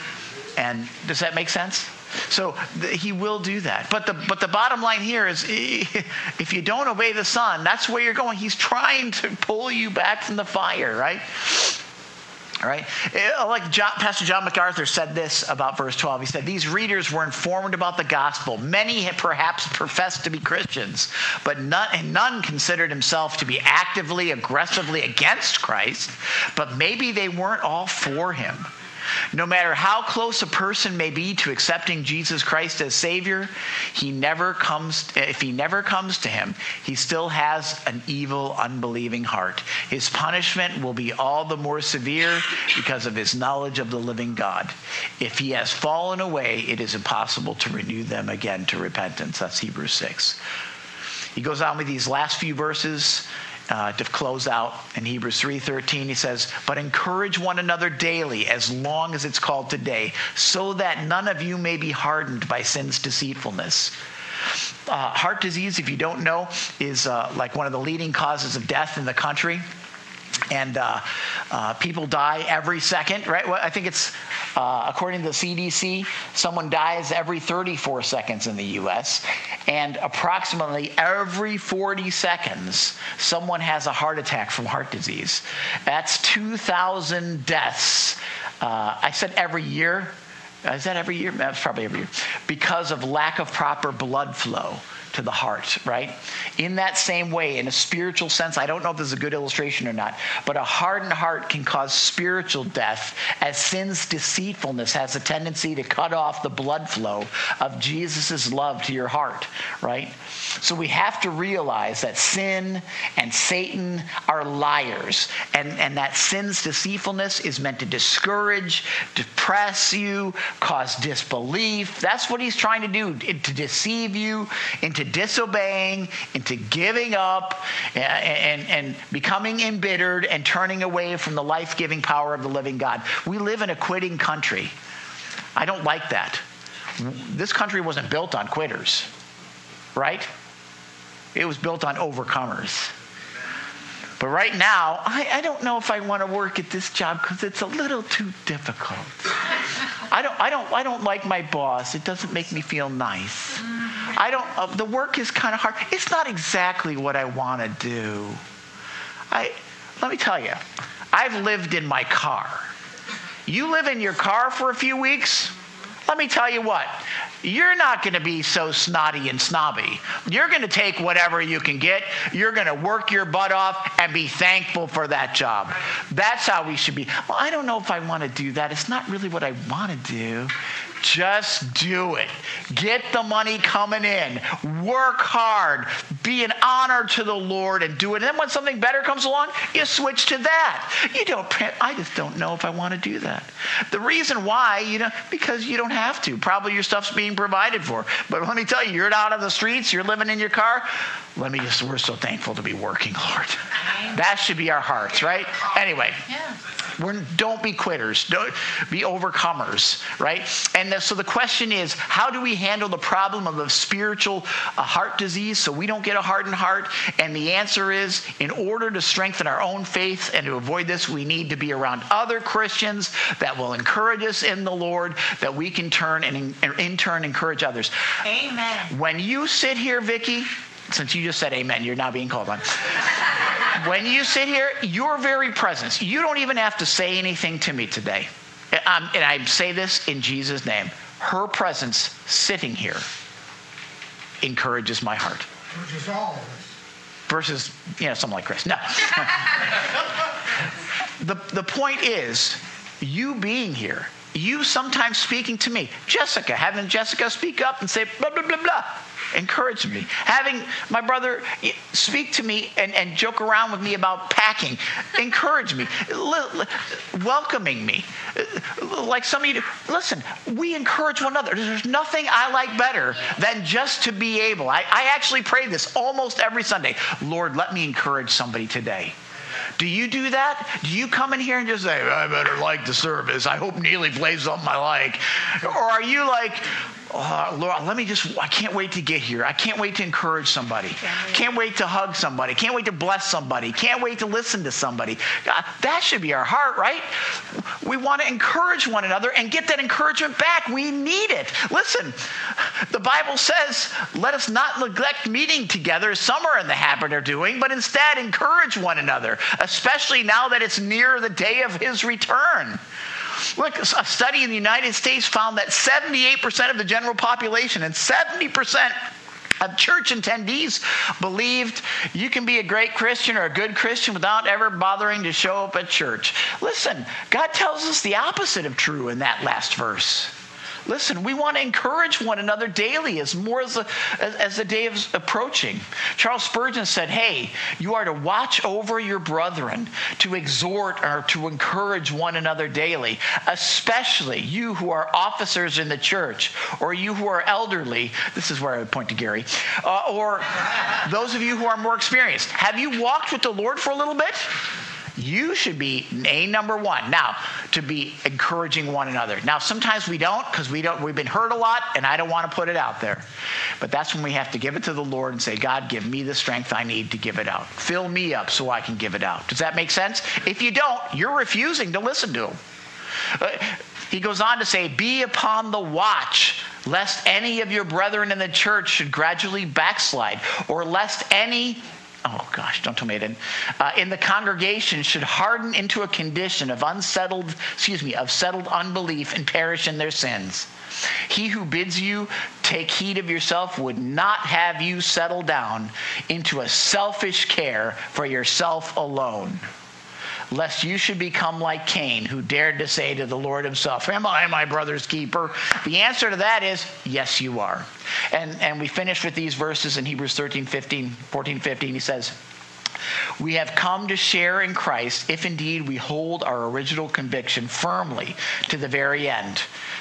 Speaker 1: And does that make sense? So th- he will do that. But the but the bottom line here is, if you don't obey the Son, that's where you're going. He's trying to pull you back from the fire, right? All right. Like John, Pastor John MacArthur said this about verse twelve. He said, these readers were informed about the gospel. Many had perhaps professed to be Christians, but none, and none considered himself to be actively, aggressively against Christ, but maybe they weren't all for him. No matter how close a person may be to accepting Jesus Christ as Savior, he never comes. If he never comes to him, he still has an evil, unbelieving heart. His punishment will be all the more severe because of his knowledge of the living God. If he has fallen away, it is impossible to renew them again to repentance. That's Hebrews six. He goes on with these last few verses. Uh, to close out in Hebrews three thirteen, he says, but encourage one another daily as long as it's called today, so that none of you may be hardened by sin's deceitfulness. Uh, heart disease, if you don't know, is uh, like one of the leading causes of death in the country. And uh, uh, people die every second, right? Well, I think it's, uh, according to the C D C, someone dies every thirty-four seconds in the U S And approximately every forty seconds, someone has a heart attack from heart disease. That's two thousand deaths. Uh, I said every year. Is that every year? That's probably every year. Because of lack of proper blood flow to the heart, right? In that same way, in a spiritual sense, I don't know if this is a good illustration or not, but a hardened heart can cause spiritual death, as sin's deceitfulness has a tendency to cut off the blood flow of Jesus' love to your heart, right? So we have to realize that sin and Satan are liars, and, and that sin's deceitfulness is meant to discourage, depress you, cause disbelief. That's what he's trying to do, to deceive you into disobeying, into giving up, and, and, and becoming embittered and turning away from the life-giving power of the living God. We live in a quitting country. I don't like that. This country wasn't built on quitters, right? It was built on overcomers. But right now, I, I don't know if I want to work at this job because it's a little too difficult. I don't, I don't, I don't like my boss. It doesn't make me feel nice. I don't. Uh, the work is kind of hard. It's not exactly what I want to do. I, let me tell you, I've lived in my car. You live in your car for a few weeks. Let me tell you what, you're not going to be so snotty and snobby. You're going to take whatever you can get. You're going to work your butt off and be thankful for that job. That's how we should be. Well, I don't know if I want to do that. It's not really what I want to do. Just do it. Get the money coming in. Work hard. Be an honor to the Lord and do it. And then when something better comes along, you switch to that. You don't, I just don't know if I want to do that. The reason why, you know, because you don't have to. Probably your stuff's being provided for. But let me tell you, you're out on the streets, you're living in your car. Let me just, we're so thankful to be working, Lord. That should be our hearts, right? Anyway.
Speaker 6: Yeah.
Speaker 1: We're, don't be quitters. Don't be overcomers, right? And the, so the question is, how do we handle the problem of a spiritual uh, heart disease so we don't get a hardened heart? And the answer is, in order to strengthen our own faith and to avoid this, we need to be around other Christians that will encourage us in the Lord, that we can turn and in, in turn encourage others.
Speaker 6: Amen.
Speaker 1: When you sit here, Vicki, since you just said amen, you're now being called on. When you sit here, your very presence, you don't even have to say anything to me today. Um, and I say this in Jesus' name. Her presence sitting here encourages my heart.
Speaker 8: Versus all of us.
Speaker 1: Versus, you know, someone like Chris. No. the, the point is, you being here, you sometimes speaking to me, Jessica, having Jessica speak up and say blah, blah, blah, blah. Encourage me. Having my brother speak to me and, and joke around with me about packing. Encourage me. L- welcoming me. Like some of you do. Listen, we encourage one another. There's nothing I like better than just to be able. I, I actually pray this almost every Sunday. Lord, let me encourage somebody today. Do you do that? Do you come in here and just say, I better like the service. I hope Neely plays something I like. Or are you like, oh, Lord, let me just, I can't wait to get here. I can't wait to encourage somebody. Can't wait to hug somebody. Can't wait to bless somebody. Can't wait to listen to somebody. God, that should be our heart, right? We want to encourage one another and get that encouragement back. We need it. Listen, the Bible says, let us not neglect meeting together as some are in the habit of doing, but instead encourage one another, especially now that it's near the day of his return. Look, a study in the United States found that seventy-eight percent of the general population and seventy percent of church attendees believed you can be a great Christian or a good Christian without ever bothering to show up at church. Listen, God tells us the opposite of true in that last verse. Listen, we want to encourage one another daily as more as the, as, as the day is approaching. Charles Spurgeon said, hey, you are to watch over your brethren, to exhort or to encourage one another daily, especially you who are officers in the church, or you who are elderly. This is where I would point to Gary. Uh, or those of you who are more experienced. Have you walked with the Lord for a little bit? You should be a number one. Now, to be encouraging one another. Now, sometimes we don't because we don't. We've been hurt a lot, and I don't want to put it out there. But that's when we have to give it to the Lord and say, God, give me the strength I need to give it out. Fill me up so I can give it out. Does that make sense? If you don't, you're refusing to listen to him. Uh, he goes on to say, be upon the watch, lest any of your brethren in the church should gradually backslide, or lest any Oh, gosh, don't tell me I didn't. Uh, in the congregation should harden into a condition of unsettled, excuse me, of settled unbelief and perish in their sins. He who bids you take heed of yourself would not have you settle down into a selfish care for yourself alone, lest you should become like Cain, who dared to say to the Lord himself, am I my brother's keeper? The answer to that is, yes, you are. And, and we finish with these verses in Hebrews thirteen, fifteen, fourteen, fifteen. He says, we have come to share in Christ if indeed we hold our original conviction firmly to the very end.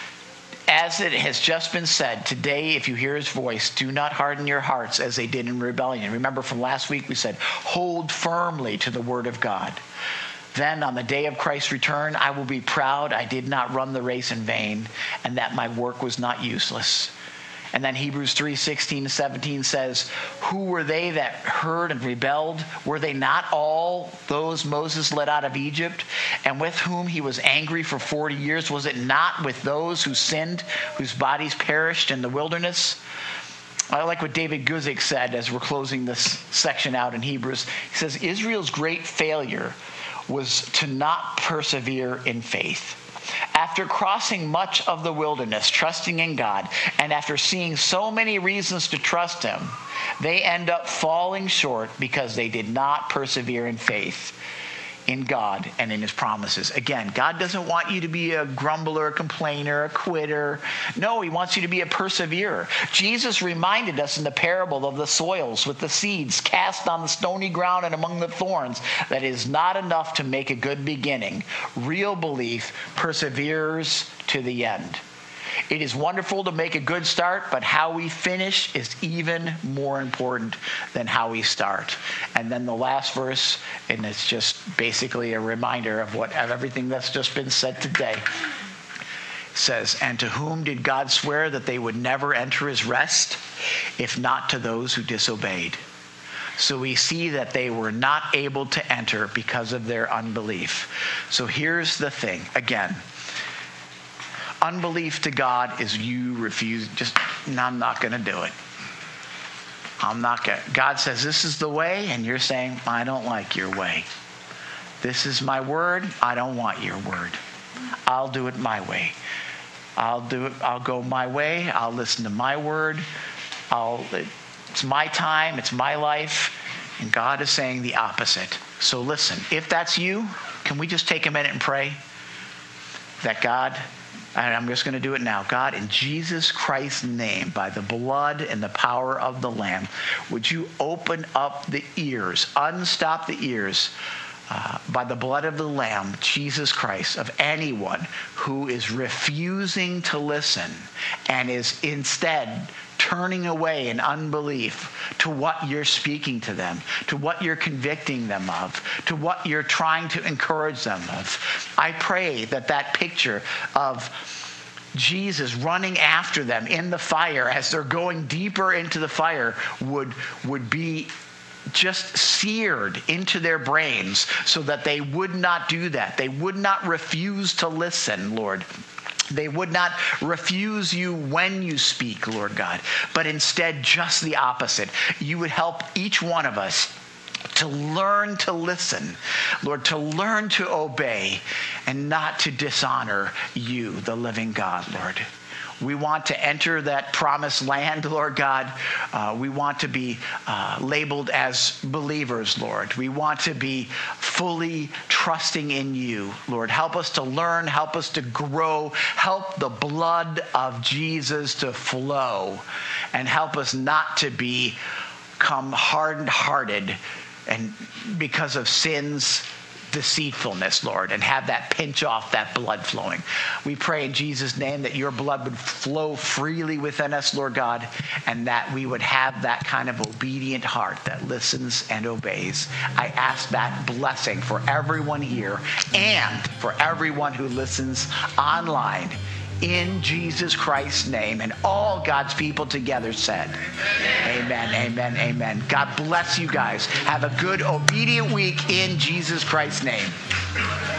Speaker 1: As it has just been said, today, if you hear his voice, do not harden your hearts as they did in rebellion. Remember from last week, we said, hold firmly to the word of God. Then on the day of Christ's return, I will be proud I did not run the race in vain and that my work was not useless. And then Hebrews three sixteen to seventeen says, who were they that heard and rebelled? Were they not all those Moses led out of Egypt, and with whom he was angry for forty years? Was it not with those who sinned, whose bodies perished in the wilderness? I like what David Guzik said as we're closing this section out in Hebrews. He says, Israel's great failure was to not persevere in faith. After crossing much of the wilderness, trusting in God, and after seeing so many reasons to trust him, they end up falling short because they did not persevere in faith in God and in his promises. Again, God doesn't want you to be a grumbler, a complainer, a quitter. No, he wants you to be a perseverer. Jesus reminded us in the parable of the soils with the seeds cast on the stony ground and among the thorns that it is not enough to make a good beginning. Real belief perseveres to the end. It is wonderful to make a good start, but how we finish is even more important than how we start. And then the last verse, and it's just basically a reminder of what of everything that's just been said today, says, and to whom did God swear that they would never enter his rest, if not to those who disobeyed? So we see that they were not able to enter because of their unbelief. So here's the thing, again. Unbelief to God is you refuse, just, no, I'm not going to do it. I'm not going to. God says, this is the way, and you're saying, I don't like your way. This is my word. I don't want your word. I'll do it my way. I'll do it. I'll go my way. I'll listen to my word. I'll, it's my time. It's my life. And God is saying the opposite. So listen, if that's you, can we just take a minute and pray that God... And I'm just going to do it now. God, in Jesus Christ's name, by the blood and the power of the Lamb, would you open up the ears, unstop the ears, uh, by the blood of the Lamb, Jesus Christ, of anyone who is refusing to listen and is instead turning away in unbelief to what you're speaking to them, to what you're convicting them of, to what you're trying to encourage them of. I pray that that picture of Jesus running after them in the fire as they're going deeper into the fire would, would be just seared into their brains so that they would not do that. They would not refuse to listen, Lord. They would not refuse you when you speak, Lord God, but instead just the opposite. You would help each one of us to learn to listen, Lord, to learn to obey and not to dishonor you, the living God, Lord. We want to enter that promised land, Lord God. Uh, we want to be uh, labeled as believers, Lord. We want to be fully trusting in you, Lord. Help us to learn. Help us to grow. Help the blood of Jesus to flow. And help us not to become hardened-hearted and because of sin's deceitfulness, Lord, and have that pinch off that blood flowing. We pray in Jesus' name that your blood would flow freely within us, Lord God, and that we would have that kind of obedient heart that listens and obeys. I ask that blessing for everyone here and for everyone who listens online. In Jesus Christ's name, and all God's people together said, amen, amen, amen. God bless you guys. Have a good, obedient week in Jesus Christ's name.